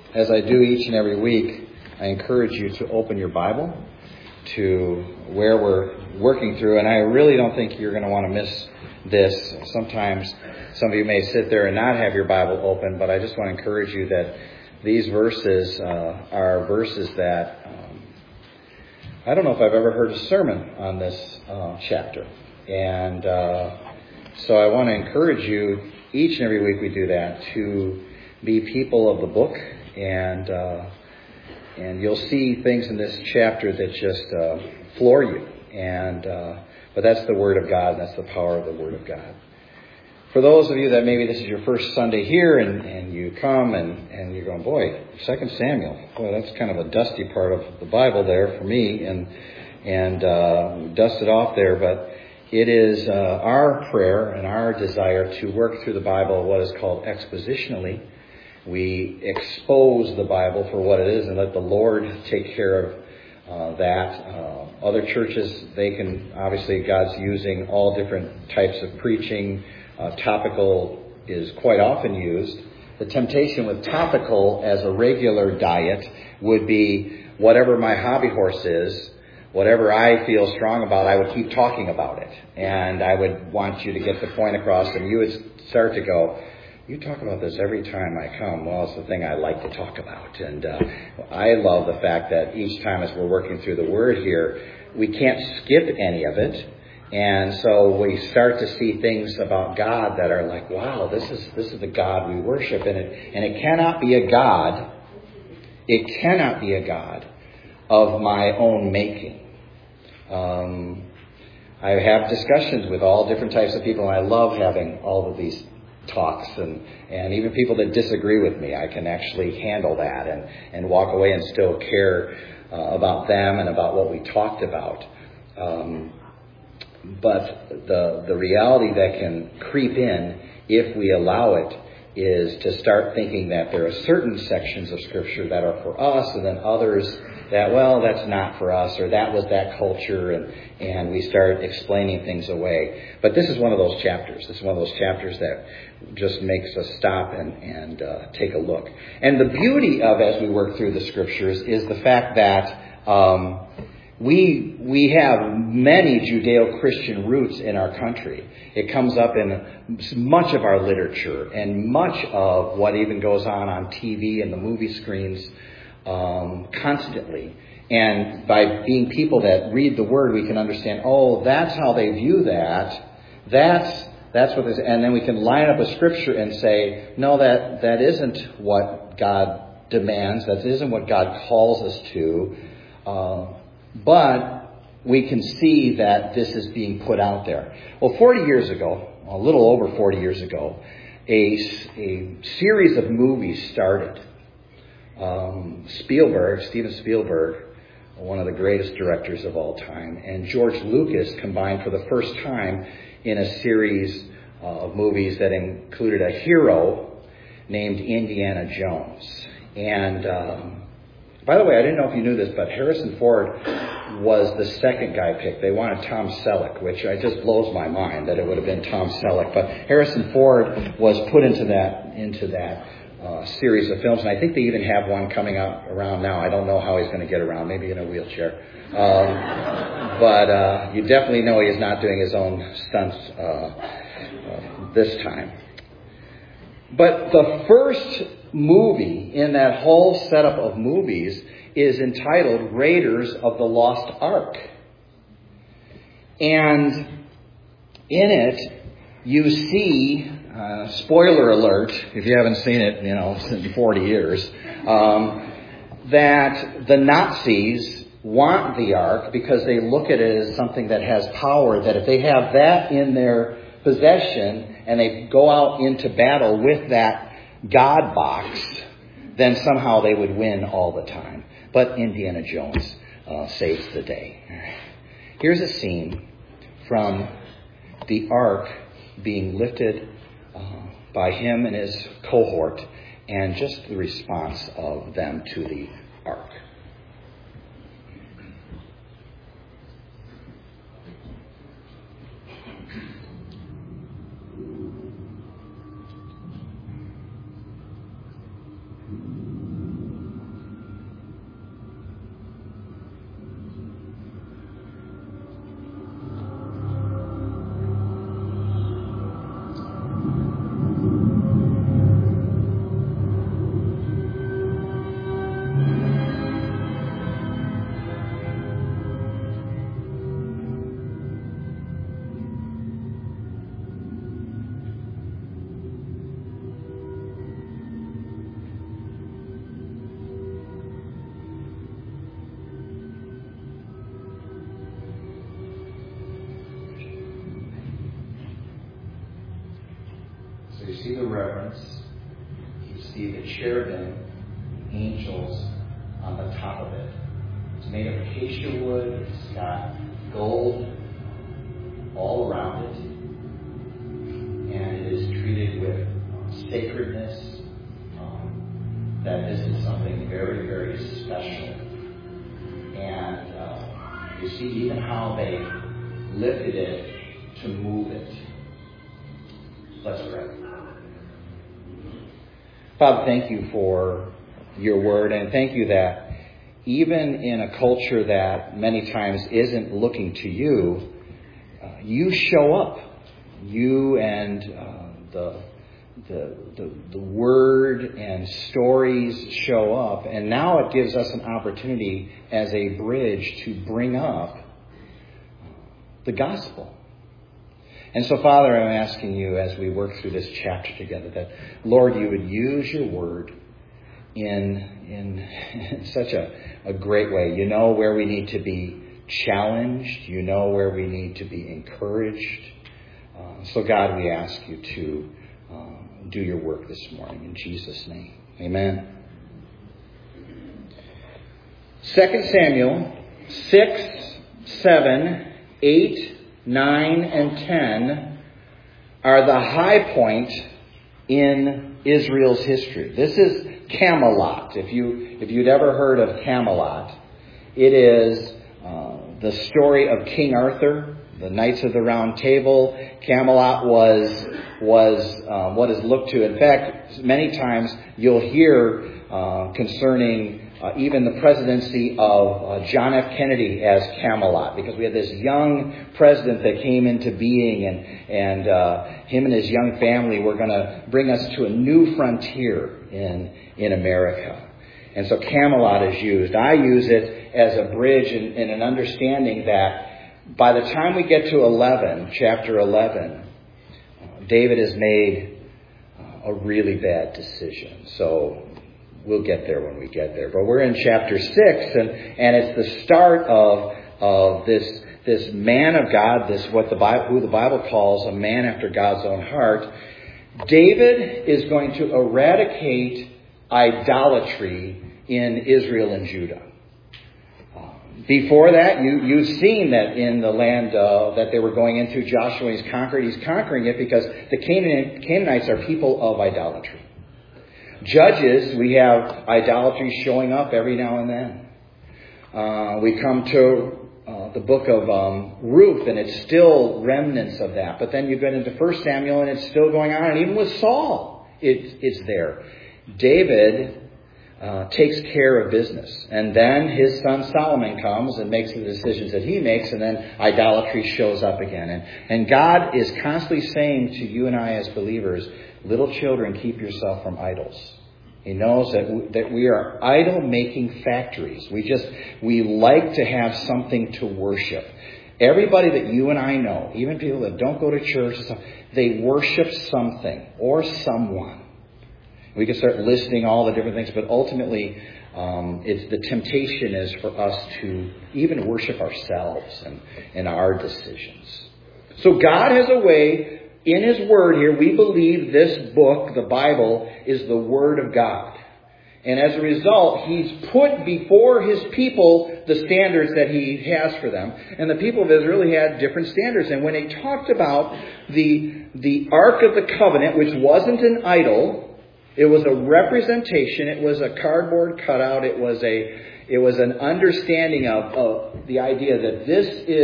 As I do each and every week, I encourage you to open your Bible to where we're working through. And I really don't think you're going to want to miss this. Sometimes some of you may sit there and not have your Bible open, but I just want to encourage you that these verses are verses that I don't know if I've ever heard a sermon on this chapter. And so I want to encourage you, each and every week we do that, to be people of the book. And you'll see things in this chapter that just floor you. But that's the Word of God. That's the power of the Word of God. For those of you that maybe this is your first Sunday here and you come and you're going, boy, 2 Samuel, boy, that's kind of a dusty part of the Bible there for me, and dust it off there. But it is our prayer and our desire to work through the Bible what is called expositionally. We expose the Bible for what it is and let the Lord take care of that. Other churches, they can, obviously God's using all different types of preaching. Topical is quite often used. The temptation with topical as a regular diet would be whatever my hobby horse is, whatever I feel strong about, I would keep talking about it. And I would want you to get the point across, and you would start to go, you talk about this every time I come. Well, it's the thing I like to talk about. And I love the fact that each time as we're working through the Word here, we can't skip any of it. And so we start to see things about God that are like, wow, this is the God we worship. And it cannot be a God. It cannot be a God of my own making. I have discussions with all different types of people, and I love having all of these talks and even people that disagree with me. I can actually handle that and walk away and still care about them and about what we talked about. But the reality that can creep in if we allow it is to start thinking that there are certain sections of Scripture that are for us and then others that, well, that's not for us, or that was that culture, and we start explaining things away. But this is one of those chapters. This is one of those chapters that just makes us stop and take a look. And the beauty of, as we work through the Scriptures, is the fact that we have many Judeo-Christian roots in our country. It comes up in much of our literature and much of what even goes on TV and the movie screens constantly. And by being people that read the Word, we can understand, oh, that's how they view that. That's what this, and then we can line up a Scripture and say, no, that isn't what God demands. That isn't what God calls us to. But we can see that this is being put out there. Well, 40 years ago, a little over 40 years ago, a series of movies started. Steven Spielberg, one of the greatest directors of all time, and George Lucas combined for the first time in a series of movies that included a hero named Indiana Jones. And by the way, I didn't know if you knew this, but Harrison Ford was the second guy picked. They wanted Tom Selleck, which just blows my mind that it would have been Tom Selleck. But Harrison Ford was put into that series of films, and I think they even have one coming out around now. I don't know how he's going to get around, maybe in a wheelchair. But you definitely know he is not doing his own stunts this time. But the first movie in that whole setup of movies is entitled Raiders of the Lost Ark. And in it, you see, spoiler alert, if you haven't seen it, in 40 years, that the Nazis want the Ark because they look at it as something that has power, that if they have that in their possession and they go out into battle with that God box, then somehow they would win all the time. But Indiana Jones saves the day. Here's a scene from the Ark being lifted by him and his cohort, and just the response of them to the Ark. cherubim, angels on the top of it. It's made of acacia wood. It's got gold all around it. And it is treated with sacredness. That this is something very, very special. And you see even how they lifted it to move it. Let's pray. Father, thank you for your word, and thank you that even in a culture that many times isn't looking to you, you show up. You and the word and stories show up, and now it gives us an opportunity as a bridge to bring up the gospel. And so, Father, I'm asking you as we work through this chapter together that, Lord, you would use your word in such a great way. You know where we need to be challenged. You know where we need to be encouraged. So, God, we ask you to do your work this morning in Jesus' name. Amen. 2 Samuel 6, 7, 8, 9, and 10 are the high point in Israel's history. This is Camelot. If you'd ever heard of Camelot, it is the story of King Arthur, the Knights of the Round Table. Camelot was what is looked to. In fact, many times you'll hear concerning even the presidency of John F. Kennedy as Camelot, because we had this young president that came into being, and him and his young family were going to bring us to a new frontier in America. And so Camelot is used. I use it as a bridge in an understanding that by the time we get to chapter 11, David has made a really bad decision. So we'll get there when we get there. But we're in chapter 6, and it's the start of this man of God, who the Bible calls a man after God's own heart. David is going to eradicate idolatry in Israel and Judah. Before that, you've seen that in the land that they were going into, Joshua is conquered. He's conquering it because the Canaanites are people of idolatry. Judges, we have idolatry showing up every now and then. We come to the book of Ruth, and it's still remnants of that. But then you get into 1 Samuel, and it's still going on. And even with Saul, it's there. David takes care of business. And then his son Solomon comes and makes the decisions that he makes, and then idolatry shows up again. And God is constantly saying to you and I as believers, little children, keep yourself from idols. He knows that we are idol-making factories. We like to have something to worship. Everybody that you and I know, even people that don't go to church, they worship something or someone. We can start listing all the different things, but ultimately, it's the temptation is for us to even worship ourselves and our decisions. So God has a way in His Word here. We believe this book, the Bible, is the Word of God. And as a result, He's put before His people the standards that He has for them. And the people of Israel really had different standards. And when He talked about the Ark of the Covenant, which wasn't an idol, it was a representation. It was a cardboard cutout. It was an understanding of the idea that this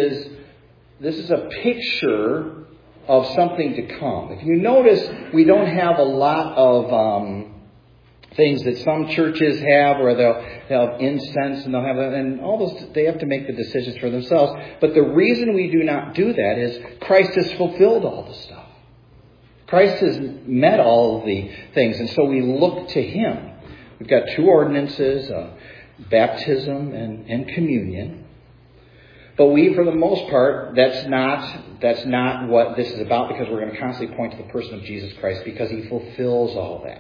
is a picture of something to come. If you notice, we don't have a lot of things that some churches have, where they'll have incense and they'll have, and all those. They have to make the decisions for themselves. But the reason we do not do that is Christ has fulfilled all the stuff. Christ has met all of the things, and so we look to Him. We've got two ordinances, baptism and communion. But we, for the most part, that's not what this is about, because we're going to constantly point to the person of Jesus Christ, because He fulfills all that.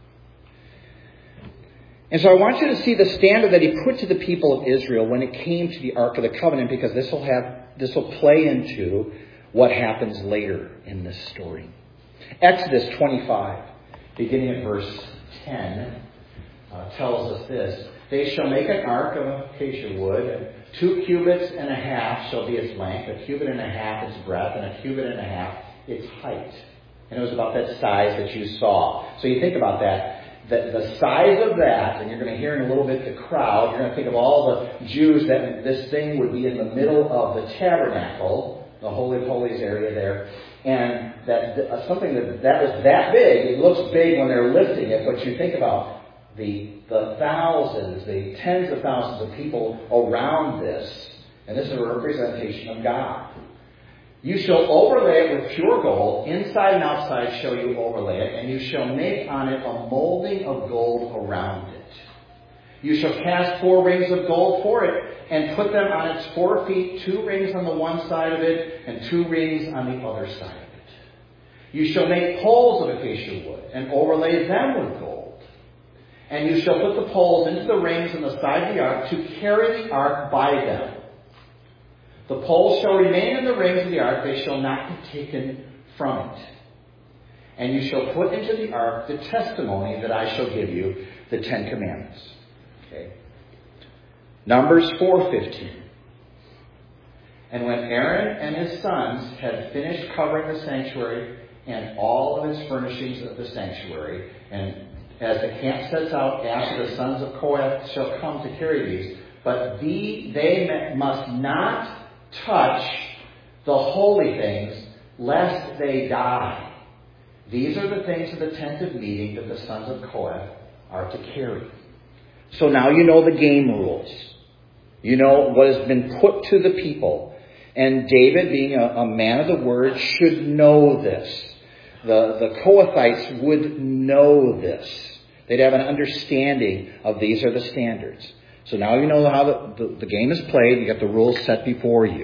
And so I want you to see the standard that He put to the people of Israel when it came to the Ark of the Covenant, because this will play into what happens later in this story. Exodus 25, beginning at verse 10 tells us this. They shall make an ark of acacia wood. 2 cubits and a half shall be its length, 1 cubit and a half its breadth, and 1 cubit and a half its height. And it was about that size that you saw. So you think about that. The size of that, and you're going to hear in a little bit the crowd, you're going to think of all the Jews that this thing would be in the middle of the tabernacle, the Holy of Holies area there. And that something that was that big, it looks big when they're lifting it, but you think about the thousands, the tens of thousands of people around this, and this is a representation of God. You shall overlay it with pure gold, inside and outside shall you overlay it, and you shall make on it a molding of gold around it. You shall cast 4 rings of gold for it, and put them on its 4 feet, 2 rings on the one side of it, and 2 rings on the other side of it. You shall make poles of acacia wood, and overlay them with gold. And you shall put the poles into the rings on the side of the ark to carry the ark by them. The poles shall remain in the rings of the ark, they shall not be taken from it. And you shall put into the ark the testimony that I shall give you, the 10 Commandments. Okay. Numbers 4:15. And when Aaron and his sons had finished covering the sanctuary and all of its furnishings of the sanctuary, and as the camp sets out after the sons of Kohath shall come to carry these, but they must not touch the holy things, lest they die. These are the things of the tent of meeting that the sons of Kohath are to carry. So now you know the game rules. You know what has been put to the people. And David, being a man of the word, should know this. The Kohathites would know this. They'd have an understanding of these are the standards. So now you know how the game is played. You got the rules set before you.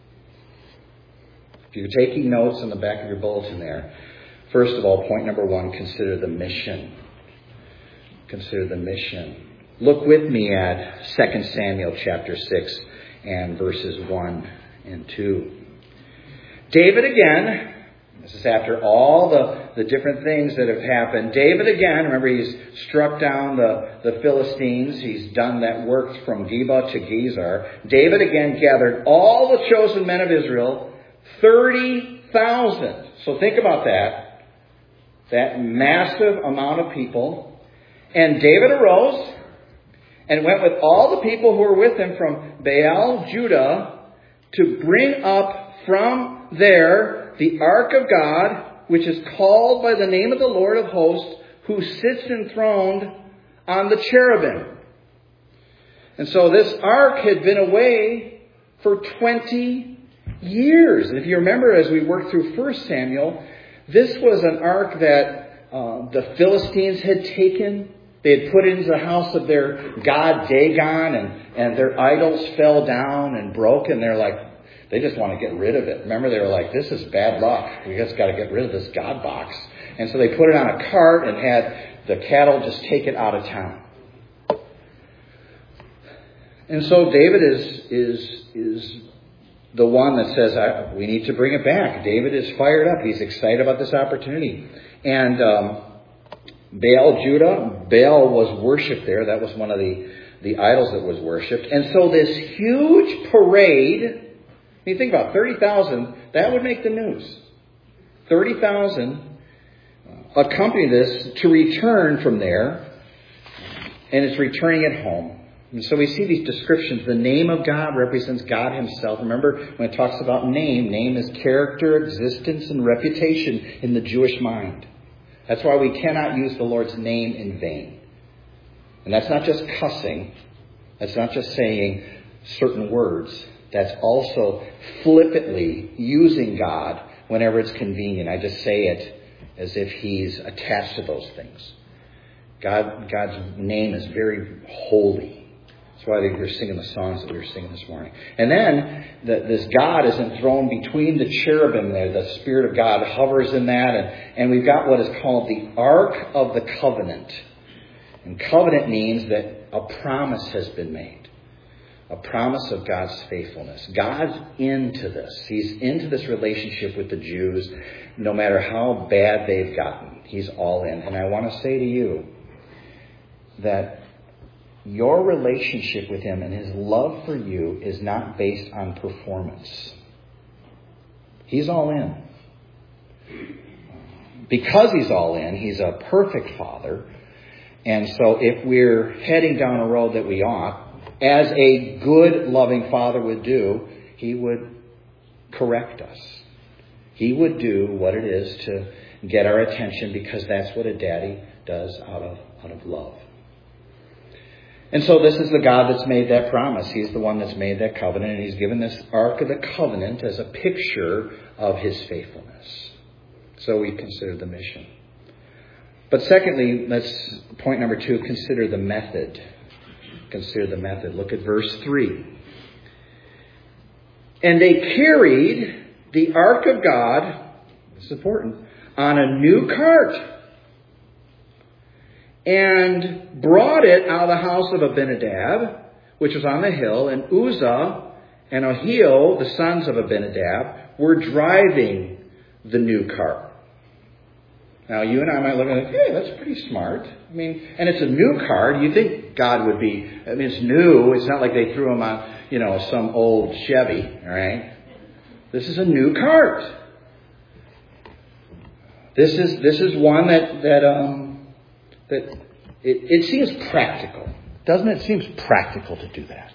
If you're taking notes on the back of your bulletin there, first of all, point number 1, consider the mission. Consider the mission. Look with me at 2 Samuel chapter 6 and verses 1 and 2. David again, this is after all the different things that have happened. David again, remember he's struck down the Philistines. He's done that work from Geba to Gezer. David again gathered all the chosen men of Israel, 30,000. So think about that. That massive amount of people. And David arose and went with all the people who were with him from Baal, Judah, to bring up from there the ark of God, which is called by the name of the Lord of hosts, who sits enthroned on the cherubim. And so this ark had been away for 20 years. And if you remember, as we worked through 1 Samuel, this was an ark that the Philistines had taken. They had put it into the house of their god Dagon, and their idols fell down and broke, and they're like, they just want to get rid of it. Remember, they were like, this is bad luck. We just got to get rid of this God box. And so they put it on a cart and had the cattle just take it out of town. And so David is the one that says, we need to bring it back. David is fired up. He's excited about this opportunity. And Baal, Judah, Baal was worshipped there. That was one of the idols that was worshipped. And so this huge parade, you think about 30,000, that would make the news. 30,000 accompany this to return from there, and it's returning it home. And so we see these descriptions. The name of God represents God himself. Remember, when it talks about name is character, existence, and reputation in the Jewish mind. That's why we cannot use the Lord's name in vain. And that's not just cussing. That's not just saying certain words. That's also flippantly using God whenever it's convenient. I just say it as if he's attached to those things. God's name is very holy. That's why we're singing the songs that we were singing this morning. And then this God is enthroned between the cherubim there. The Spirit of God hovers in that. And we've got what is called the Ark of the Covenant. And covenant means that a promise has been made. A promise of God's faithfulness. God's into this. He's into this relationship with the Jews, no matter how bad they've gotten. He's all in. And I want to say to you, that your relationship with Him and His love for you is not based on performance. He's all in. Because He's all in, He's a perfect Father. And so if we're heading down a road that we ought, as a good, loving Father would do, He would correct us. He would do what it is to get our attention, because that's what a daddy does out of love. And so this is the God that's made that promise. He's the one that's made that covenant, and He's given this Ark of the Covenant as a picture of His faithfulness. So we consider the mission. But secondly, point number 2, consider the method. Consider the method. Look at verse 3. And they carried the Ark of God, this is important, on a new cart, and brought it out of the house of Abinadab, which was on the hill, and Uzzah and Ahio, the sons of Abinadab, were driving the new cart. Now, you and I might look at it, hey, that's pretty smart. I mean, and it's a new cart. You think God would be, I mean, it's new. It's not like they threw him on, some old Chevy, all right? This is a new cart. This is one that it seems practical, doesn't it? It seems practical to do that.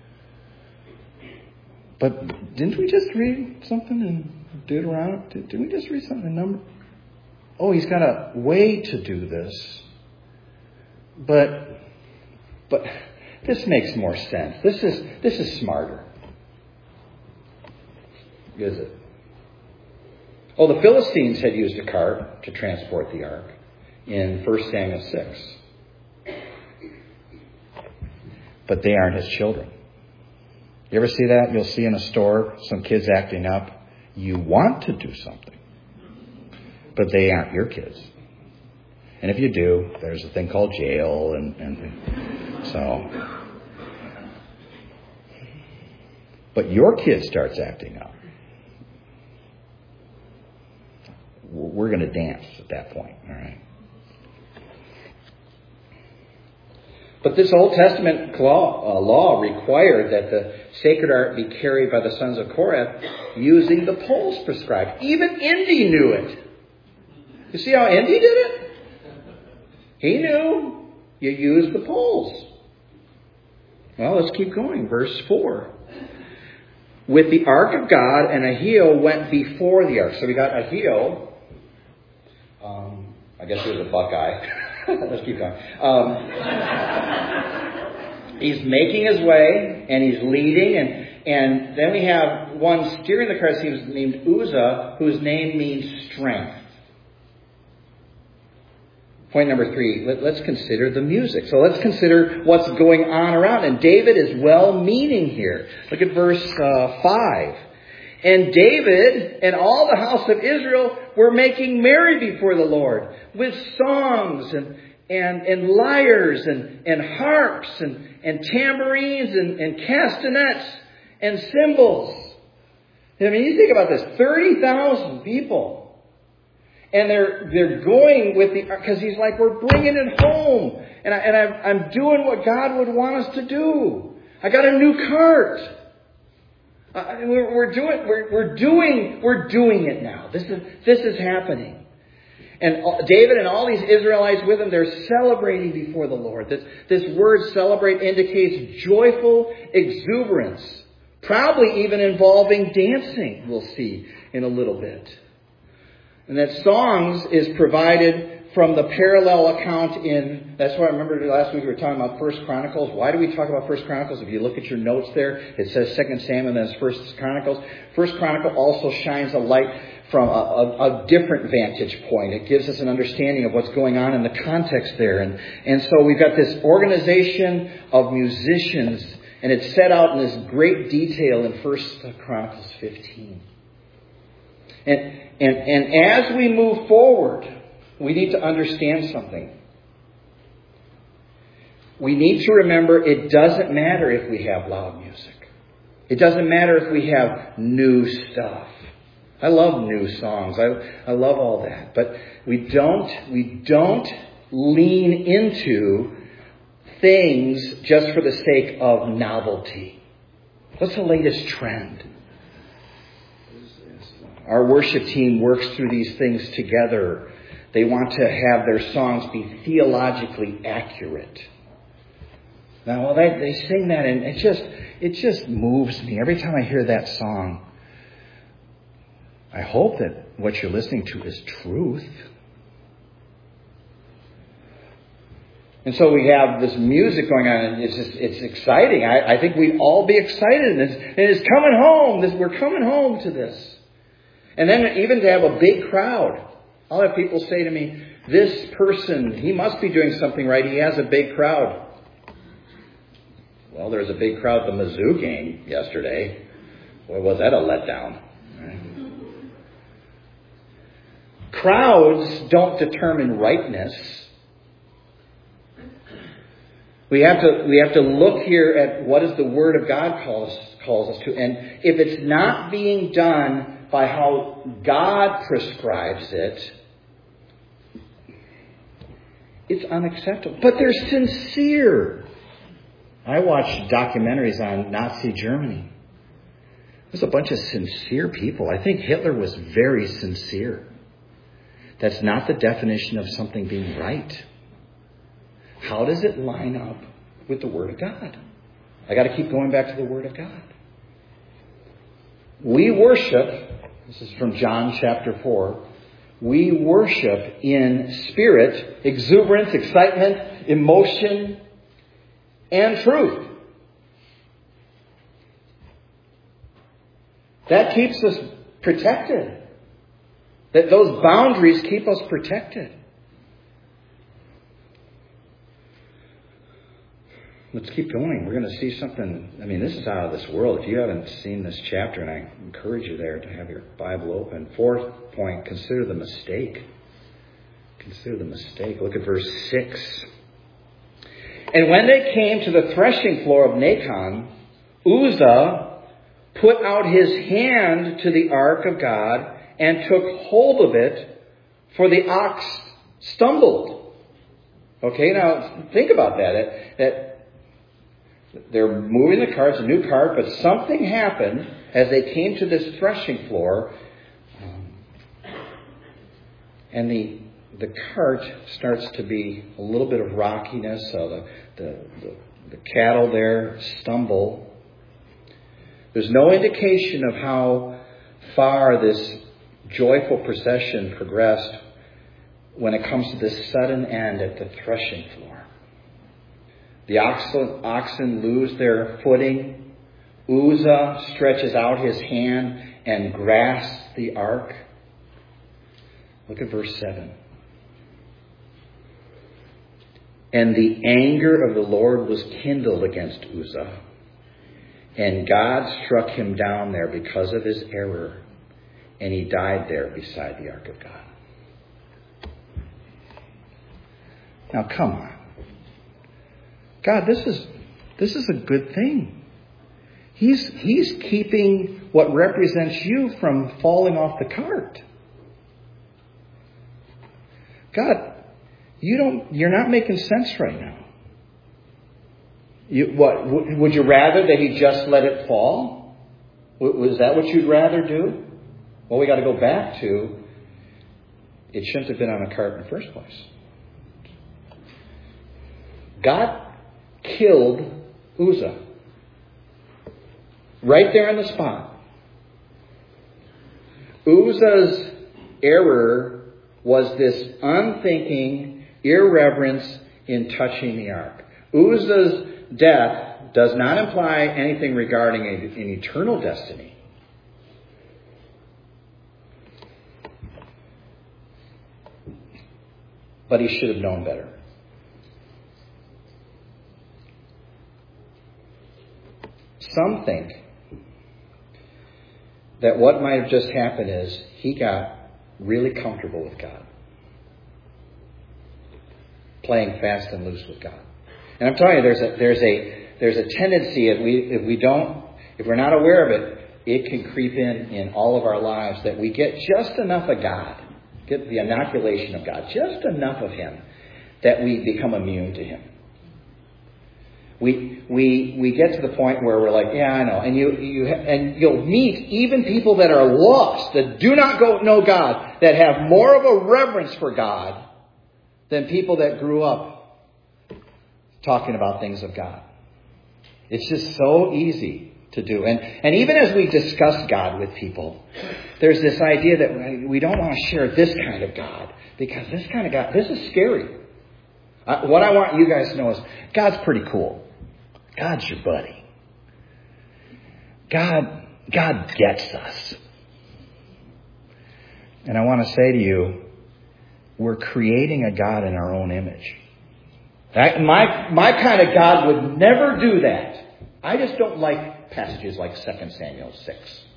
But didn't we just read something in Deuteronomy? Didn't we just read something in Numbers? Oh, He's got a way to do this. But this makes more sense. This is smarter. Is it? Oh, the Philistines had used a cart to transport the ark in 1 Samuel 6. But they aren't His children. You ever see that? You'll see in a store some kids acting up. You want to do something, but they aren't your kids. And if you do, there's a thing called jail, and so. But your kid starts acting up. We're going to dance at that point, all right? But this Old Testament law required that the sacred ark be carried by the sons of Korah using the poles prescribed. Even Indy knew it. You see how Indy did it? He knew you use the poles. Well, let's keep going. Verse 4. With the ark of God, and Ahio went before the ark. So we got Ahio. I guess he was a Buckeye. Let's keep going. He's making his way, and he's leading, and then we have one steering the cart. He was named Uzzah, whose name means strength. Point number 3, let's consider the music. So let's consider what's going on around. And David is well-meaning here. Look at verse 5. And David and all the house of Israel were making merry before the Lord with songs and lyres and harps and tambourines and castanets and cymbals. I mean, you think about this, 30,000 people. And they're going with because he's like, we're bringing it home. And I'm doing what God would want us to do. I got a new cart. We're doing it now. This is happening. And David and all these Israelites with him, they're celebrating before the Lord. This word celebrate indicates joyful exuberance. Probably even involving dancing, we'll see in a little bit. And that songs is provided from the parallel account that's why I remember last week we were talking about 1 Chronicles. Why do we talk about 1 Chronicles? If you look at your notes there, it says 2 Samuel and then it's 1 Chronicles. 1 Chronicle also shines a light from a different vantage point. It gives us an understanding of what's going on in the context there. And so we've got this organization of musicians, and it's set out in this great detail in 1 Chronicles 15. And as we move forward, we need to understand something. We need to remember it doesn't matter if we have loud music. It doesn't matter if we have new stuff. I love new songs. I love all that. But we don't lean into things just for the sake of novelty. What's the latest trend? Our worship team works through these things together. They want to have their songs be theologically accurate. Now, they sing that, and it just moves me every time I hear that song. I hope that what you're listening to is truth. And so we have this music going on, and it's exciting. I think we'd all be excited, and it's coming home. We're coming home to this. And then even to have a big crowd. I'll have people say to me, this person, he must be doing something right. He has a big crowd. Well, there was a big crowd at the Mizzou game yesterday. Boy, was that a letdown. Crowds don't determine rightness. We have to look here at what does the Word of God calls us to. And if it's not being done by how God prescribes it, it's unacceptable. But they're sincere. I watched documentaries on Nazi Germany. There's a bunch of sincere people. I think Hitler was very sincere. That's not the definition of something being right. How does it line up with the Word of God? I got to keep going back to the Word of God. We worship, this is from John chapter 4, we worship in spirit, exuberance, excitement, emotion, and truth. That keeps us protected. That those boundaries keep us protected. Let's keep going. We're going to see something. I mean, this is out of this world. If you haven't seen this chapter, and I encourage you there to have your Bible open. Fourth point, consider the mistake. Consider the mistake. Look at verse 6. And when they came to the threshing floor of Nacon, Uzzah put out his hand to the ark of God and took hold of it, for the ox stumbled. Okay, now think about that. That they're moving the cart, it's a new cart, but something happened as they came to this threshing floor, and the cart starts to be a little bit of rockiness, so the cattle there stumble. There's no indication of how far this joyful procession progressed when it comes to this sudden end at the threshing floor. The oxen lose their footing. Uzzah stretches out his hand and grasps the ark. Look at verse 7. And the anger of the Lord was kindled against Uzzah, and God struck him down there because of his error, and he died there beside the ark of God. Now come on. God, this is a good thing. He's keeping what represents you from falling off the cart. God, you're not making sense right now. Would you rather that he just let it fall? Was that what you'd rather do? Well, we got to go back to it shouldn't have been on a cart in the first place. God killed Uzzah right there on the spot. Uzzah's error was this unthinking irreverence in touching the ark. Uzzah's death does not imply anything regarding an eternal destiny. But he should have known better. Some think that what might have just happened is he got really comfortable with God, playing fast and loose with God. And I'm telling you, there's a tendency if we're not aware of it, it can creep in all of our lives that we get just enough of God, get the inoculation of God, just enough of Him that we become immune to Him. We get to the point where we're like, yeah, I know. And you'll meet even people that are lost, that do not know God, that have more of a reverence for God than people that grew up talking about things of God. It's just so easy to do. And even as we discuss God with people, there's this idea that we don't want to share this kind of God, because this kind of God, this is scary. What I want you guys to know is God's pretty cool. God's your buddy. God gets us. And I want to say to you, we're creating a God in our own image. My kind of God would never do that. I just don't like passages like 2 Samuel 6.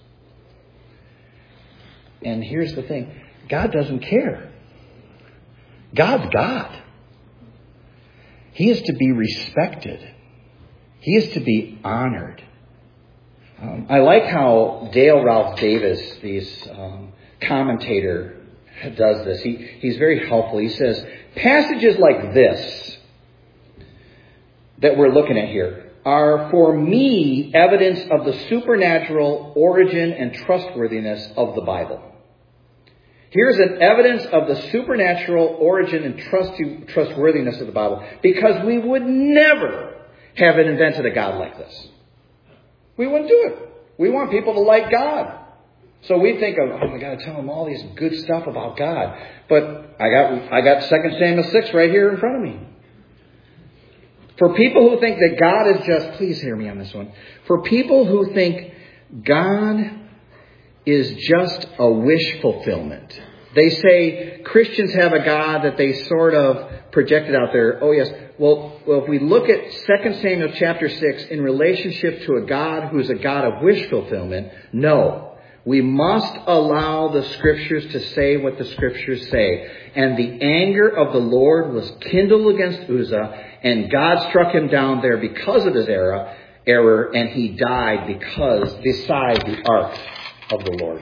And here's the thing. God doesn't care. God's God. He is to be respected. He is to be honored. I like how Dale Ralph Davis, this commentator, does this. He's very helpful. He says, passages like this that we're looking at here are, for me, evidence of the supernatural origin and trustworthiness of the Bible. Here's an evidence of the supernatural origin and trustworthiness of the Bible, because we would never have invented a God like this. We wouldn't do it. We want people to like God. So we think of, oh, I got to tell them all these good stuff about God. But I got 2 Samuel 6 right here in front of me. For people who think that God is just, please hear me on this one. For people who think God is just a wish fulfillment. They say Christians have a God that they sort of projected out there. Oh, yes. Well, if we look at 2 Samuel chapter 6 in relationship to a God who's a God of wish fulfillment, no. We must allow the Scriptures to say what the Scriptures say. And the anger of the Lord was kindled against Uzzah, and God struck him down there because of his error, and he died beside the ark of the Lord.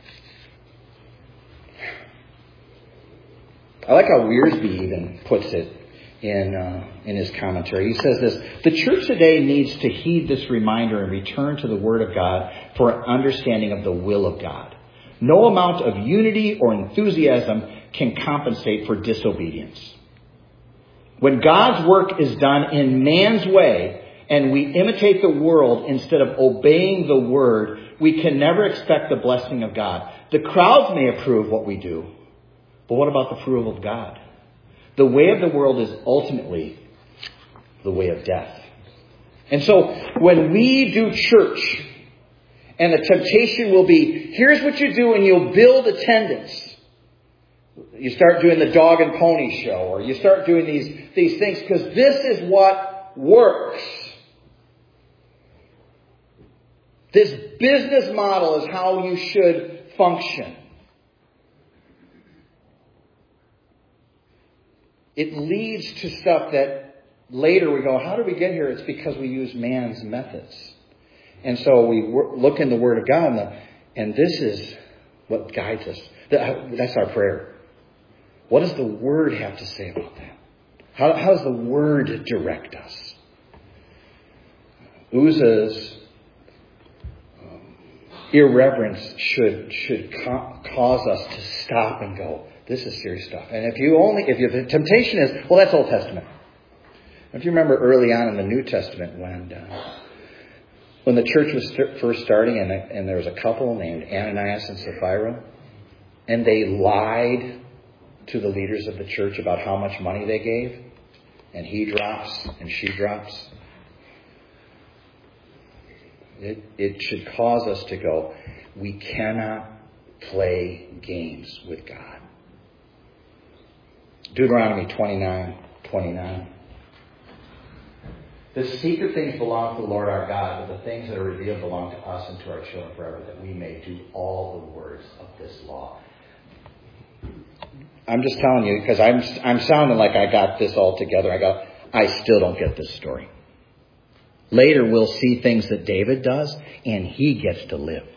I like how Wiersbe even puts it in his commentary. He says this: the church today needs to heed this reminder and return to the Word of God for an understanding of the will of God. No amount of unity or enthusiasm can compensate for disobedience. When God's work is done in man's way and we imitate the world instead of obeying the Word, we can never expect the blessing of God. The crowds may approve what we do, but what about the approval of God? The way of the world is ultimately the way of death. And so when we do church, and the temptation will be, here's what you do and you'll build attendance. You start doing the dog and pony show, or you start doing these things because this is what works. This business model is how you should function. It leads to stuff that later we go, how did we get here? It's because we use man's methods. And so we look in the Word of God, and this is what guides us. That's our prayer. What does the Word have to say about that? How does the Word direct us? Uzzah's irreverence should cause us to stop and go, this is serious stuff. And if the temptation is, well, that's Old Testament. If you remember early on in the New Testament when the church was first starting and there was a couple named Ananias and Sapphira, and they lied to the leaders of the church about how much money they gave, and he drops and she drops. It should cause us to go, we cannot play games with God. Deuteronomy 29:29. The secret things belong to the Lord our God, but the things that are revealed belong to us and to our children forever, that we may do all the words of this law. I'm just telling you, because I'm sounding like I got this all together. I still don't get this story. Later we'll see things that David does, and he gets to live.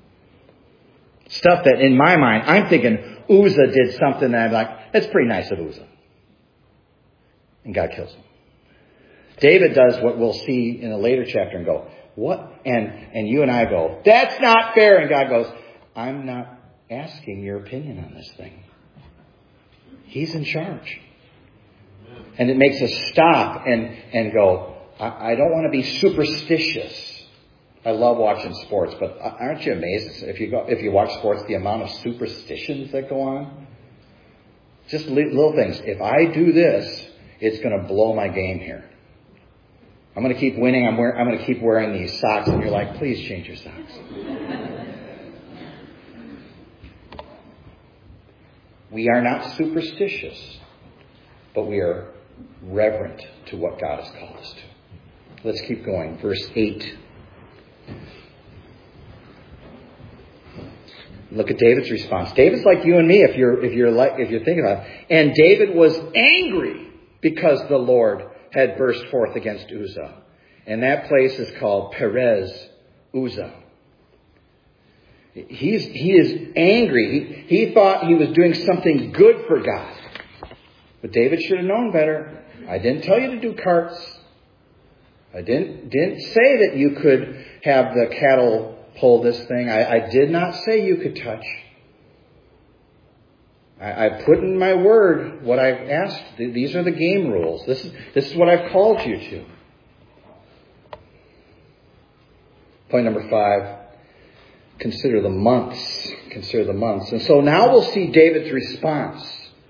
Stuff that in my mind, I'm thinking Uzzah did something that I'm like, that's pretty nice of Uzzah. And God kills him. David does what we'll see in a later chapter and go, what? And you and I go, that's not fair. And God goes, I'm not asking your opinion on this thing. He's in charge. And it makes us stop and go, I don't want to be superstitious. I love watching sports, but aren't you amazed if you watch sports, the amount of superstitions that go on? Just little things. If I do this, it's going to blow my game here. I'm going to keep winning. I'm going to keep wearing these socks. And you're like, please change your socks. We are not superstitious, but we are reverent to what God has called us to. Let's keep going. Verse 8. Look at David's response. David's like you and me if you're thinking about it. And David was angry because the Lord had burst forth against Uzzah. And that place is called Perez Uzzah. He is angry. He thought he was doing something good for God. But David should have known better. I didn't tell you to do carts. I didn't say that you could have the cattle pull this thing. I did not say you could touch. I put in my word what I've asked. These are the game rules. This is what I've called you to. Point number 5. Consider the months. Consider the months. And so now we'll see David's response.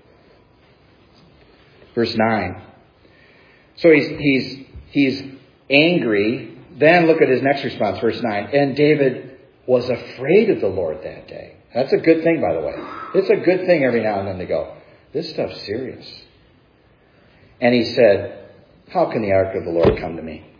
Verse 9. So he's angry. Then look at his next response, verse 9. And David was afraid of the Lord that day. That's a good thing, by the way. It's a good thing every now and then to go, this stuff's serious. And he said, how can the ark of the Lord come to me?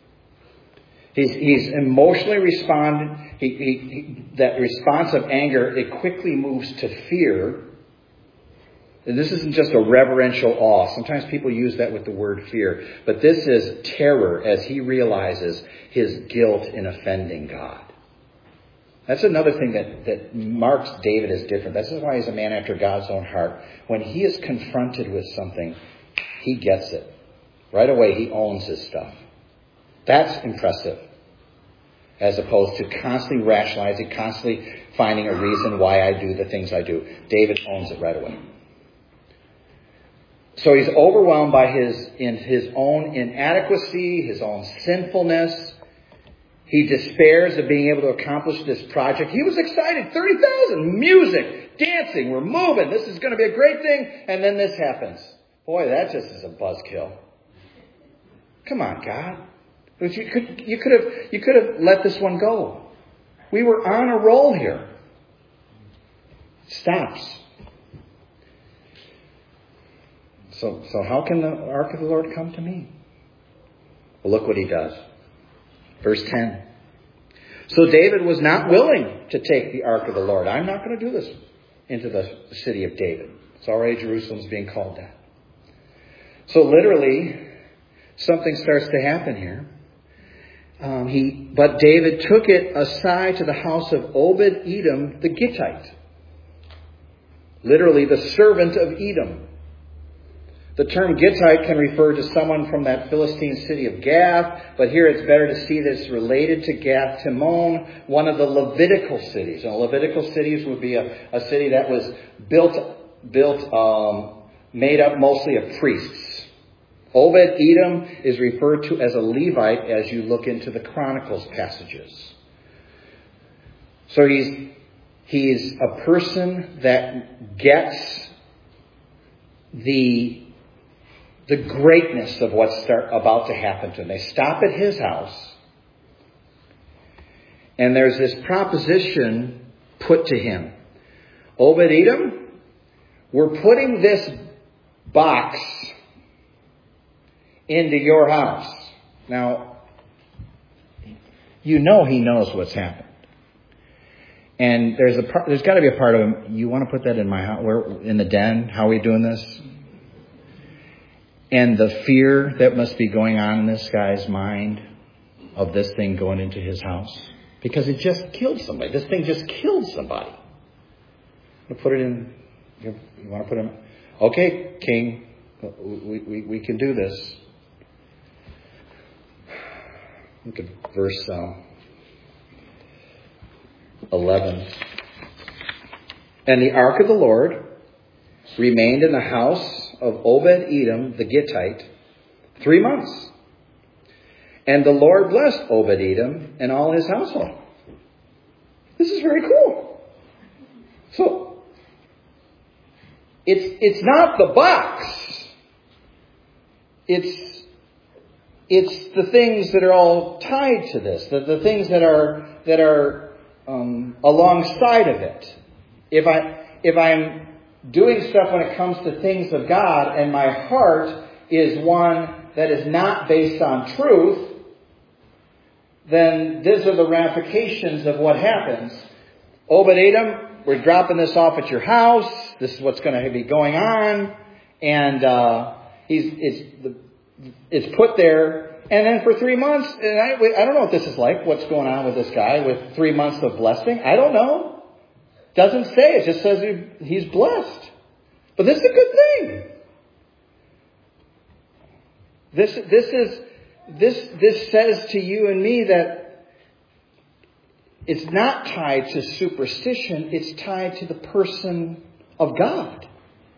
He's emotionally responded. That response of anger, it quickly moves to fear. And this isn't just a reverential awe. Sometimes people use that with the word fear. But this is terror as he realizes his guilt in offending God. That's another thing that marks David as different. This is why he's a man after God's own heart. When he is confronted with something, he gets it. Right away, he owns his stuff. That's impressive. As opposed to constantly rationalizing, constantly finding a reason why I do the things I do. David owns it right away. So he's overwhelmed by his own inadequacy, his own sinfulness. He despairs of being able to accomplish this project. He was excited. 30,000, music, dancing, we're moving. This is going to be a great thing. And then this happens. Boy, that just is a buzzkill. Come on, God. You could have let this one go. We were on a roll here. Stops. So how can the ark of the Lord come to me? Well, look what he does. Verse 10. So David was not willing to take the ark of the Lord. I'm not going to do this into the city of David. It's already Jerusalem's being called that. So literally, something starts to happen here. But David took it aside to the house of Obed-Edom the Gittite. Literally, the servant of Edom. The term Gittite can refer to someone from that Philistine city of Gath, but here it's better to see that it's related to Gath Timon, one of the Levitical cities. And Levitical cities would be a city that was made up mostly of priests. Obed-Edom is referred to as a Levite as you look into the Chronicles passages. So he's a person that gets the greatness of what's about to happen to him. They stop at his house, and there's this proposition put to him. Obed-Edom, we're putting this box into your house. Now, you know he knows what's happened. And there's got to be a part of him, you want to put that in my house? We're in the den? How are we doing this? And the fear that must be going on in this guy's mind of this thing going into his house. Because it just killed somebody. This thing just killed somebody. You put it in. You want to put it in? Okay, King. We can do this. Look at verse 11. And the ark of the Lord remained in the house of Obed-Edom the Gittite 3 months. And the Lord blessed Obed-Edom and all his household. This is very cool. So, it's not the box. It's the things that are all tied to this. The things that are alongside of it. If I'm doing stuff when it comes to things of God and my heart is one that is not based on truth, then these are the ramifications of what happens. Obed-Edom, we're dropping this off at your house. This is what's going to be going on. And it's put there. And then for 3 months, and I don't know what this is like, what's going on with this guy with 3 months of blessing. I don't know. Doesn't say. It just says he's blessed. But this is a good thing. This says to you and me that it's not tied to superstition. It's tied to the person of God.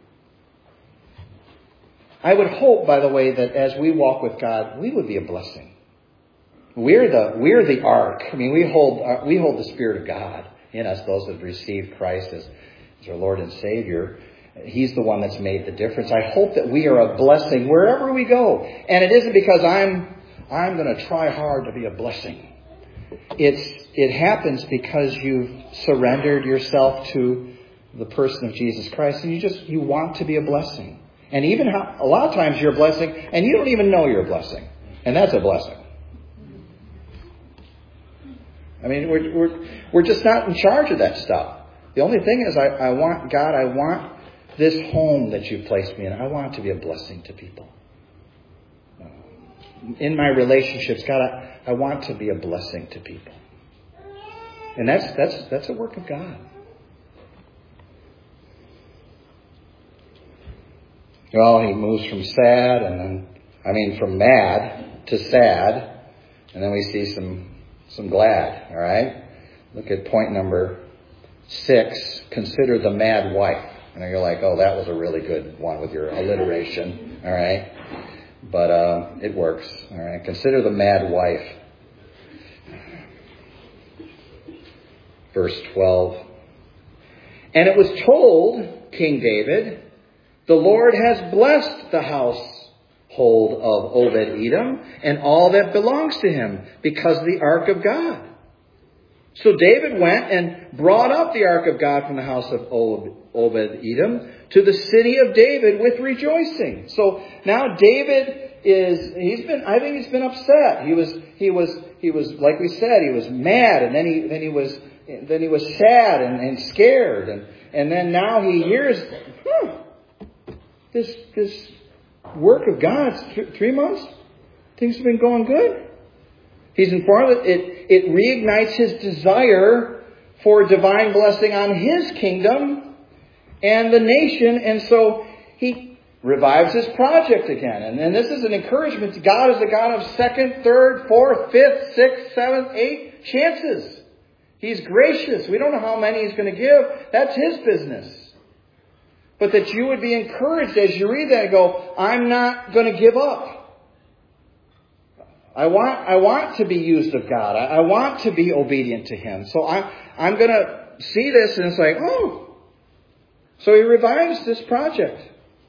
I would hope, by the way, that as we walk with God, we would be a blessing. We're the ark. I mean, we hold the Spirit of God in us, those that have received Christ as our Lord and Savior. He's the one that's made the difference. I hope that we are a blessing wherever we go. And it isn't because I'm going to try hard to be a blessing. It happens because you've surrendered yourself to the person of Jesus Christ, and you want to be a blessing. And even a lot of times you're a blessing, and you don't even know you're a blessing. And that's a blessing. I mean, we're just not in charge of that stuff. The only thing is I want this home that you've placed me in. I want it to be a blessing to people. In my relationships, God, I want to be a blessing to people. And that's a work of God. Well, he moves from from mad to sad, and then we see some glad, all right? Look at point number 6. Consider the mad wife. And you're like, oh, that was a really good one with your alliteration, all right? But it works, all right? Consider the mad wife. Verse 12. And it was told King David, the Lord has blessed the household of Obed-Edom and all that belongs to him because of the ark of God. So David went and brought up the ark of God from the house of Obed-Edom to the city of David with rejoicing. So now David he's been upset. He was like we said, he was mad, and then he was sad and scared, and then now he hears this work of God. 3 months, things have been going good. He's informed that it reignites his desire for divine blessing on his kingdom and the nation. And so he revives his project again. And this is an encouragement to God as a God of second, third, fourth, fifth, sixth, seventh, eighth chances. He's gracious. We don't know how many he's going to give. That's his business. But that you would be encouraged as you read that and go, I'm not going to give up. I want to be used of God. I want to be obedient to Him. So I'm going to see this, and it's like, oh. So he revives this project,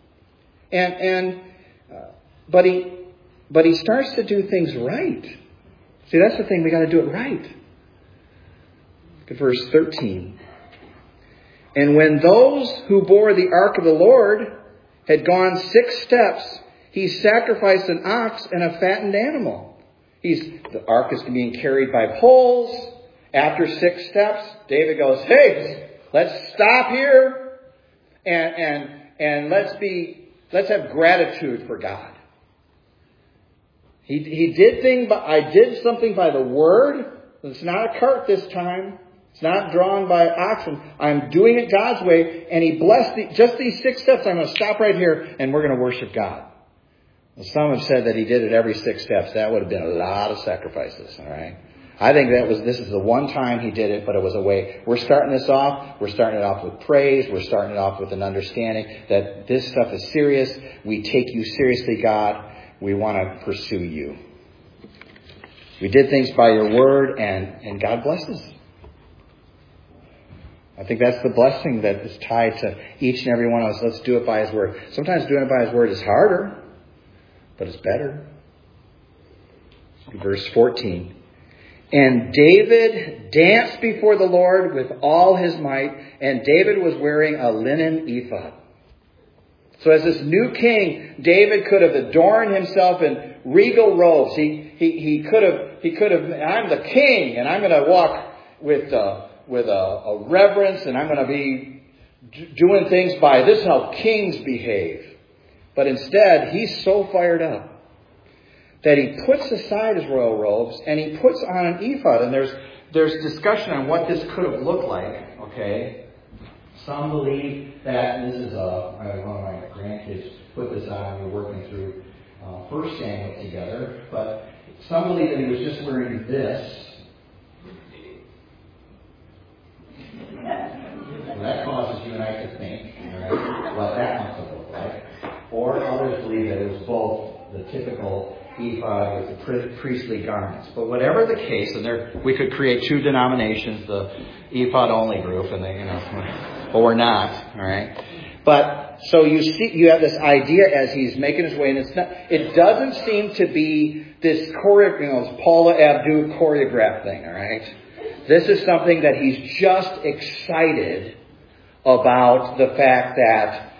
but he starts to do things right. See, that's the thing. We got to do it right. Look at verse 13. And when those who bore the ark of the Lord had gone 6 steps, he sacrificed an ox and a fattened animal. The ark is being carried by poles. After 6 steps, David goes, hey, let's stop here and let's have gratitude for God. He did I did something by the word. It's not a cart this time. It's not drawn by oxen. I'm doing it God's way. And he blessed just these 6 steps. I'm going to stop right here and we're going to worship God. Some have said that he did it every 6 steps. That would have been a lot of sacrifices, all right? I think this is the one time he did it, but it was a way. We're starting it off with praise. We're starting it off with an understanding that this stuff is serious. We take you seriously, God. We want to pursue you. We did things by your word, and God blesses. I think that's the blessing that is tied to each and every one of us. Let's do it by his word. Sometimes doing it by his word is harder, but it's better. Verse 14. And David danced before the Lord with all his might, and David was wearing a linen ephod. So as this new king, David could have adorned himself in regal robes. He could have, I'm the king, and I'm going to walk with a reverence, and I'm going to be doing things by this is how kings behave. But instead, he's so fired up that he puts aside his royal robes and he puts on an ephod. And there's discussion on what this could have looked like. Okay, some believe that this is one of my grandkids put this on. We were working through 1 Samuel together, but some believe that he was just wearing this. So that causes you and I to think, right, what that must have looked like. Or others believe that it was both the typical ephod with the priestly garments. But whatever the case, and we could create 2 denominations, the ephod only group, and but we're not, all right. But so you have this idea as he's making his way, and it doesn't seem to be this Paula Abdul choreographed thing, all right. This is something that he's just excited about, the fact that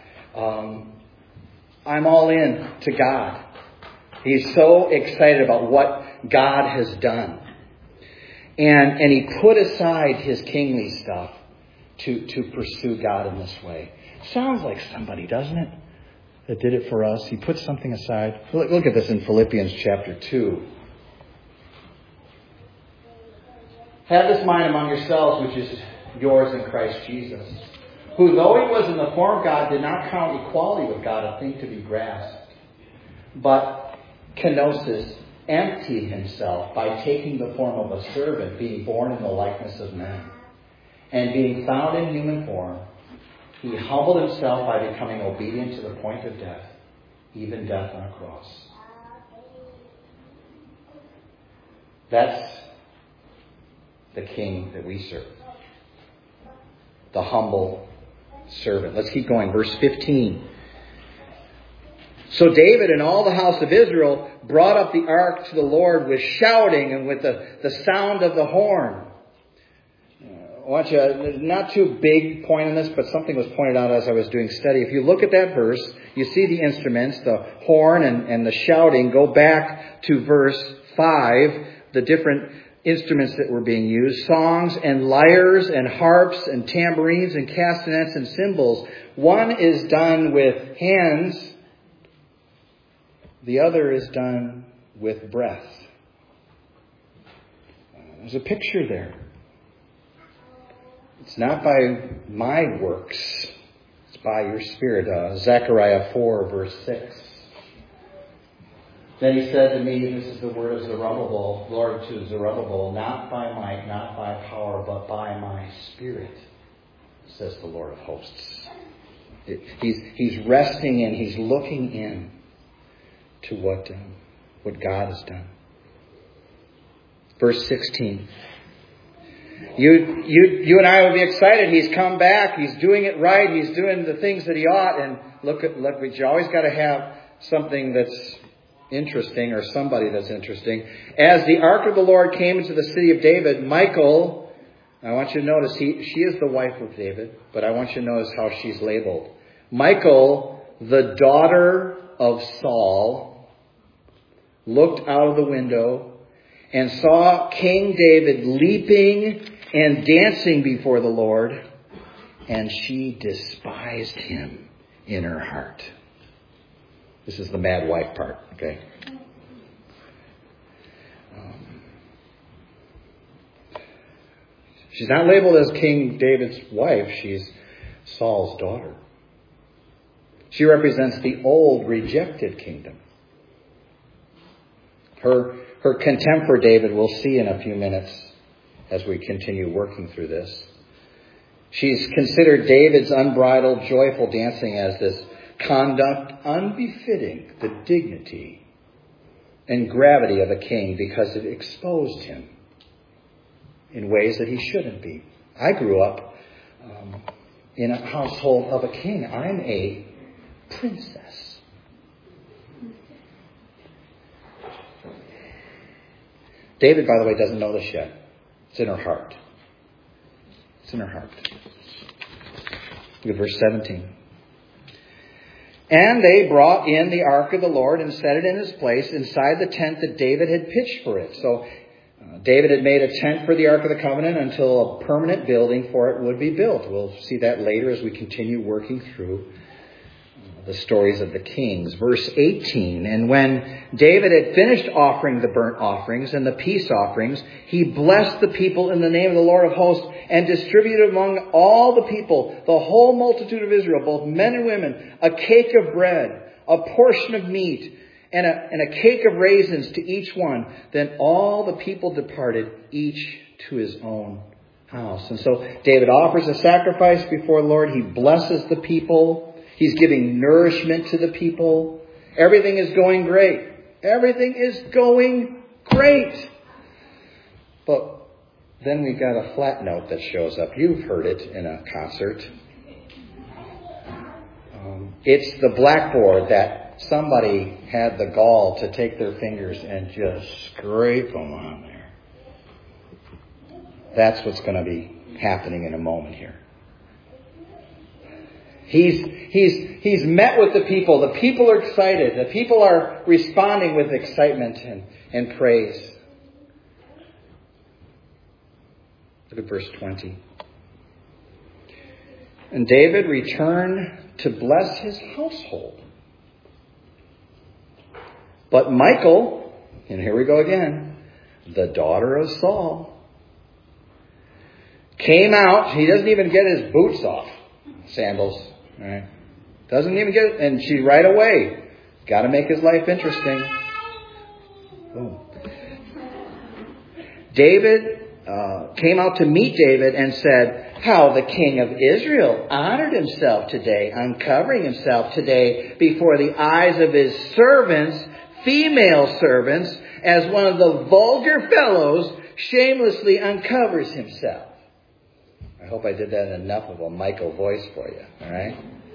I'm all in to God. He's so excited about what God has done. And he put aside his kingly stuff to pursue God in this way. Sounds like somebody, doesn't it? That did it for us. He put something aside. Look at this in Philippians chapter 2. Have this mind among yourselves, which is yours in Christ Jesus, who, though he was in the form of God, did not count equality with God a thing to be grasped, but kenosis, emptied himself by taking the form of a servant, being born in the likeness of men. And being found in human form, he humbled himself by becoming obedient to the point of death, even death on a cross. That's the king that we serve. The humble servant. Let's keep going. Verse 15. So David and all the house of Israel brought up the ark to the Lord with shouting and with the sound of the horn. I want you, not too big point on this, but something was pointed out as I was doing study. If you look at that verse, you see the instruments, the horn and the shouting. Go back to verse 5, the different instruments that were being used. Songs and lyres and harps and tambourines and castanets and cymbals. One is done with hands. The other is done with breath. There's a picture there. It's not by my works. It's by your Spirit. Zechariah 4, verse 6. Then he said to me, this is the word of Zerubbabel, Lord to Zerubbabel, not by might, not by power, but by my Spirit, says the Lord of hosts. He's resting in, he's looking in to what God has done. Verse 16. You and I will be excited. He's come back. He's doing it right. He's doing the things that he ought. And look, you always got to have something that's interesting, or somebody that's interesting. As the ark of the Lord came into the city of David, Michal, I want you to notice, she is the wife of David, but I want you to notice how she's labeled. Michal, the daughter of Saul, looked out of the window and saw King David leaping and dancing before the Lord, and she despised him in her heart. This is the mad wife part, okay? She's not labeled as King David's wife. She's Saul's daughter. She represents the old, rejected kingdom. Her contempt for David we'll see in a few minutes as we continue working through this. She's considered David's unbridled, joyful dancing as this conduct unbefitting the dignity and gravity of a king because it exposed him in ways that he shouldn't be. I grew up in a household of a king. I'm a princess. David, by the way, doesn't know this yet. It's in her heart. It's in her heart. Look at verse 17. And they brought in the ark of the Lord and set it in its place inside the tent that David had pitched for it. So David had made a tent for the Ark of the Covenant until a permanent building for it would be built. We'll see that later as we continue working through the stories of the kings. Verse 18, and when David had finished offering the burnt offerings and the peace offerings, he blessed the people in the name of the Lord of hosts and distributed among all the people, the whole multitude of Israel, both men and women, a cake of bread, a portion of meat, and a cake of raisins to each one. Then all the people departed, each to his own house. And so David offers a sacrifice before the Lord. He blesses the people. He's giving nourishment to the people. Everything is going great. Everything is going great. But then we've got a flat note that shows up. You've heard it in a concert. It's the blackboard that somebody had the gall to take their fingers and just scrape them on there. That's what's going to be happening in a moment here. He's met with the people. The people are excited. The people are responding with excitement and praise. Look at verse 20. And David returned to bless his household. But Michal, and here we go again, the daughter of Saul, came out. He doesn't even get his boots off. Sandals. Right? Doesn't even get it. And she right away. Got to make his life interesting. Boom. David came out to meet David and said, how the king of Israel honored himself today, uncovering himself today before the eyes of his servants, female servants, as one of the vulgar fellows shamelessly uncovers himself. I hope I did that in enough of a Michael voice for you. All right?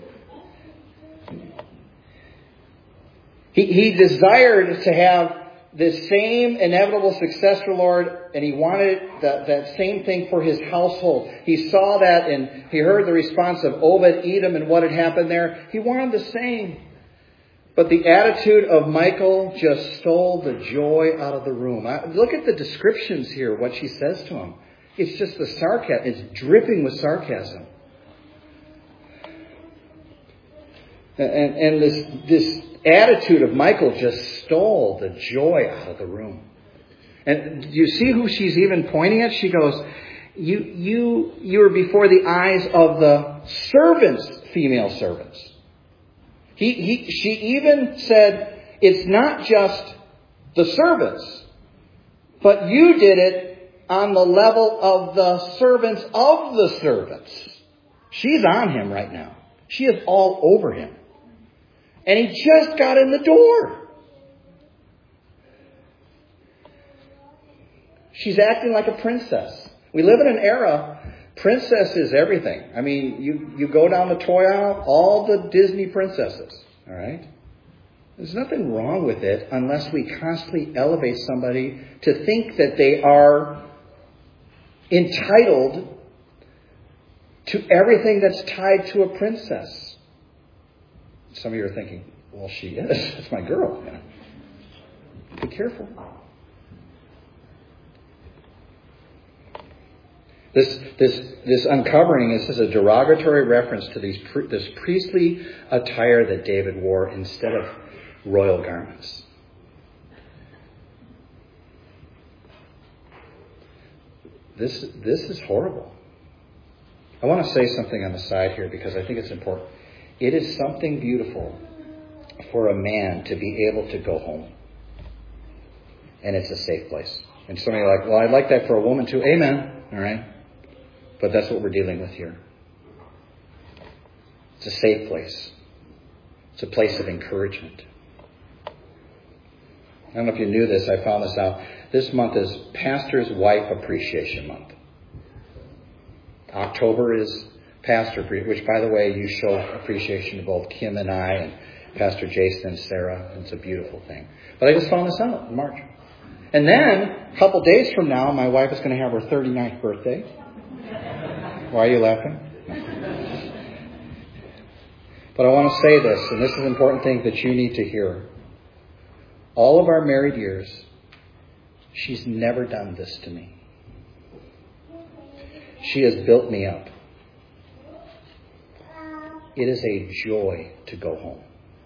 He desired to have this same inevitable success for the Lord, and he wanted that same thing for his household. He saw that, and he heard the response of Obed-Edom and what had happened there. He wanted the same. But the attitude of Michal just stole the joy out of the room. Look at the descriptions here, what she says to him. It's just the sarcasm. It's dripping with sarcasm. And this attitude of Michal just stole the joy out of the room. And do you see who she's even pointing at? She goes, you are before the eyes of the servants, female servants. She even said, it's not just the servants, but you did it on the level of the servants of the servants. She's on him right now. She is all over him. And he just got in the door. She's acting like a princess. We live in an era, princess is everything. I mean, you go down the toy aisle, all the Disney princesses. All right? There's nothing wrong with it unless we constantly elevate somebody to think that they are entitled to everything that's tied to a princess. Some of you are thinking, well, she is. That's my girl. Yeah. Be careful. This uncovering is a derogatory reference to this priestly attire that David wore instead of royal garments. This is horrible. I want to say something on the side here because I think it's important. It is something beautiful for a man to be able to go home. And it's a safe place. And some of you are like, well, I'd like that for a woman too. Amen. All right. But that's what we're dealing with here. It's a safe place. It's a place of encouragement. I don't know if you knew this. I found this out. This month is Pastor's Wife Appreciation Month. October is Pastor, which, by the way, you show appreciation to both Kim and I and Pastor Jason and Sarah. It's a beautiful thing. But I just found this out in March. And then, a couple days from now, my wife is going to have her 39th birthday. Why are you laughing? But I want to say this, and this is an important thing that you need to hear. All of our married years, she's never done this to me. She has built me up. It is a joy to go home.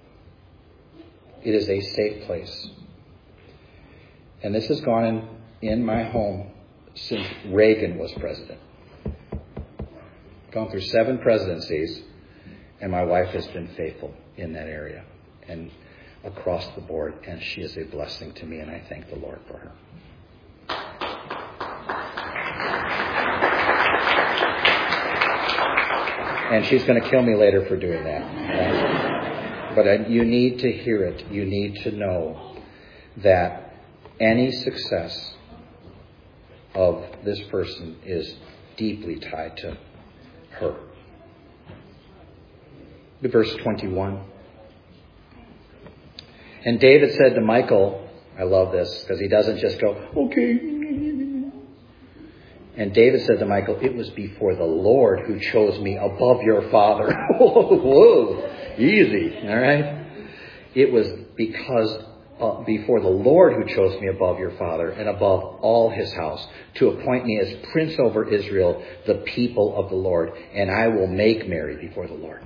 It is a safe place. And this has gone in my home since Reagan was president. Gone through 7 presidencies, and my wife has been faithful in that area and across the board, and she is a blessing to me, and I thank the Lord for her. And she's going to kill me later for doing that. Right? But you need to hear it. You need to know that any success of this person is deeply tied to her. Verse 21. And David said to Michal, I love this because he doesn't just go, okay. And David said to Michal, it was before the Lord who chose me above your father. Whoa, easy, all right? It was because before the Lord who chose me above your father and above all his house to appoint me as prince over Israel, the people of the Lord. And I will make merry before the Lord.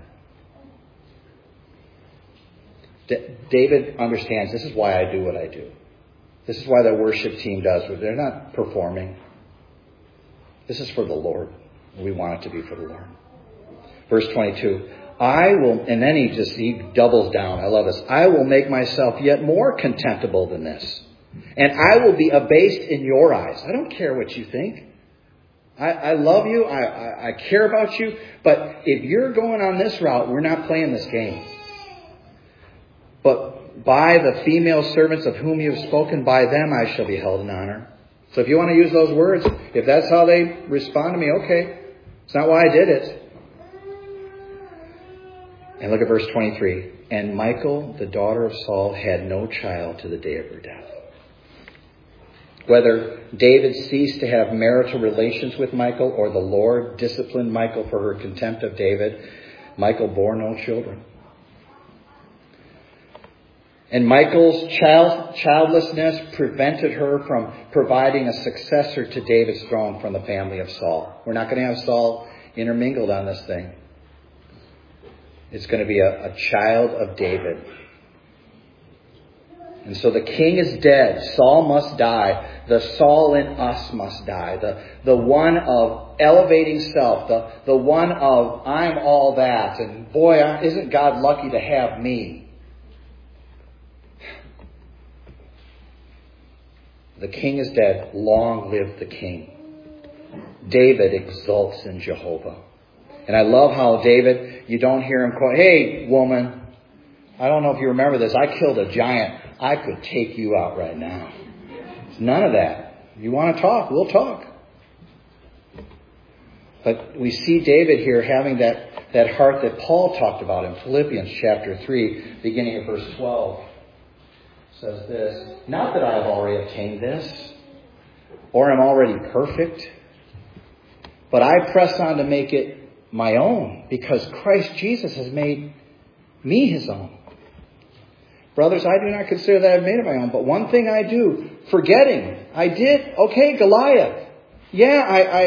David understands this is why I do what I do. This is why the worship team does what they're not performing. This is for the Lord. We want it to be for the Lord. Verse 22. I will, and then he doubles down. I love this. I will make myself yet more contemptible than this. And I will be abased in your eyes. I don't care what you think. I love you. I care about you. But if you're going on this route, we're not playing this game. But by the female servants of whom you have spoken, by them I shall be held in honor. So if you want to use those words, if that's how they respond to me, okay. It's not why I did it. And look at verse 23. And Michal, the daughter of Saul, had no child to the day of her death. Whether David ceased to have marital relations with Michal or the Lord disciplined Michal for her contempt of David, Michal bore no children. And Michal's childlessness prevented her from providing a successor to David's throne from the family of Saul. We're not going to have Saul intermingled on this thing. It's going to be a child of David. And so the king is dead. Saul must die. The Saul in us must die. The one of elevating self. The one of I'm all that. And boy, isn't God lucky to have me. The king is dead. Long live the king. David exults in Jehovah. And I love how David, you don't hear him quote, hey, woman, I don't know if you remember this. I killed a giant. I could take you out right now. None of that. You want to talk? We'll talk. But we see David here having that heart that Paul talked about in Philippians chapter 3, beginning at verse 12. Says this, not that I have already obtained this, or am already perfect, but I press on to make it my own, because Christ Jesus has made me his own. Brothers, I do not consider that I've made it my own, but one thing I do, forgetting, I did, okay, Goliath. Yeah,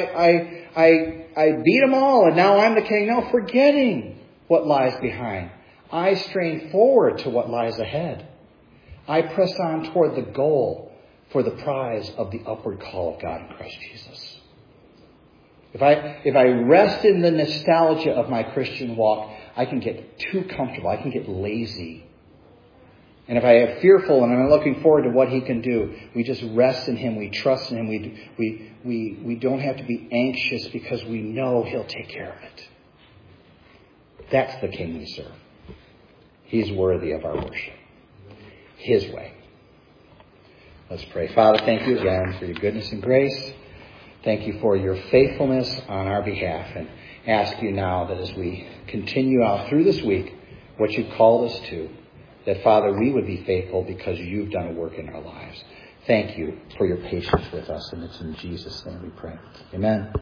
I beat them all, and now I'm the king. No, forgetting what lies behind. I strain forward to what lies ahead. I press on toward the goal for the prize of the upward call of God in Christ Jesus. If I rest in the nostalgia of my Christian walk, I can get too comfortable. I can get lazy. And if I am fearful and I'm looking forward to what he can do, we just rest in him. We trust in him. We don't have to be anxious because we know he'll take care of it. That's the King we serve. He's worthy of our worship. His way. Let's pray. Father, thank you again for your goodness and grace. Thank you for your faithfulness on our behalf. And ask you now that as we continue out through this week, what you've called us to, that, Father, we would be faithful because you've done a work in our lives. Thank you for your patience with us. And it's in Jesus' name we pray. Amen.